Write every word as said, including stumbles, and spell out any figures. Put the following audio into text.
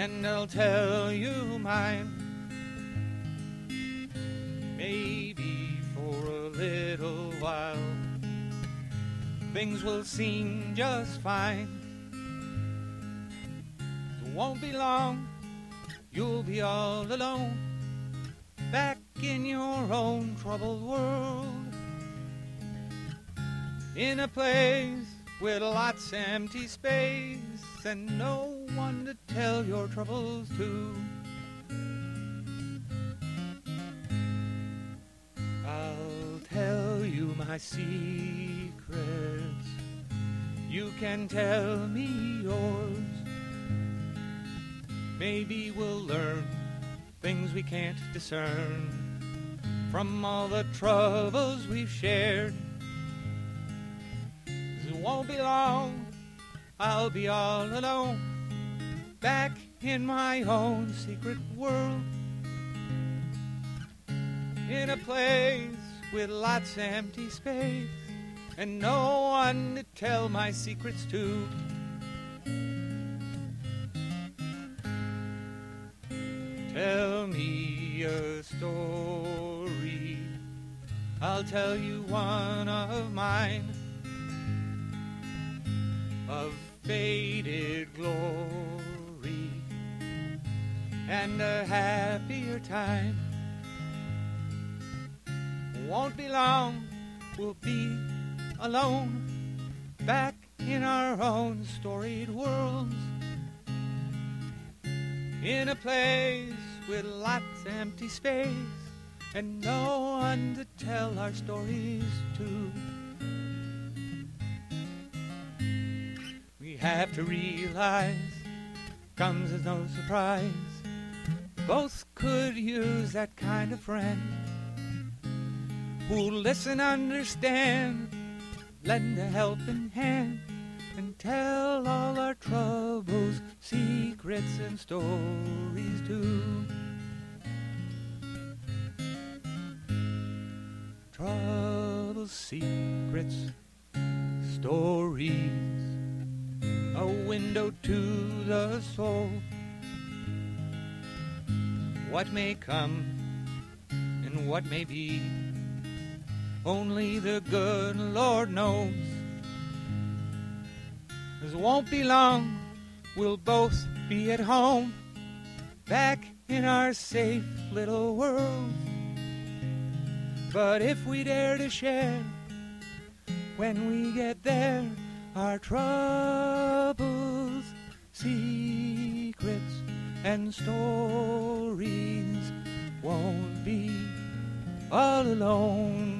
and I'll tell you mine. Maybe for a little while things will seem just fine. It won't be long, you'll be all alone, back in your own troubled world, in a place with lots of empty space and no one to tell your troubles to. I'll tell you my secrets, you can tell me yours. Maybe we'll learn things we can't discern from all the troubles we've shared. It won't be long, I'll be all alone, back in my own secret world, in a place with lots of empty space and no one to tell my secrets to. Tell me a story, I'll tell you one of mine, of faded glory and a happier time. Won't be long, we'll be alone, back in our own storied worlds, in a place with lots of empty space and no one to tell our stories to. We have to realize, comes as no surprise, both could use that kind of friend who'll listen, understand, lend a helping hand, and tell all our troubles, secrets, and stories too. Troubles, secrets, stories, a window to the soul. What may come and what may be, only the good Lord knows. 'Cause it won't be long, we'll both be at home, back in our safe little world. But if we dare to share, when we get there, our troubles, secrets, and stories, won't be all alone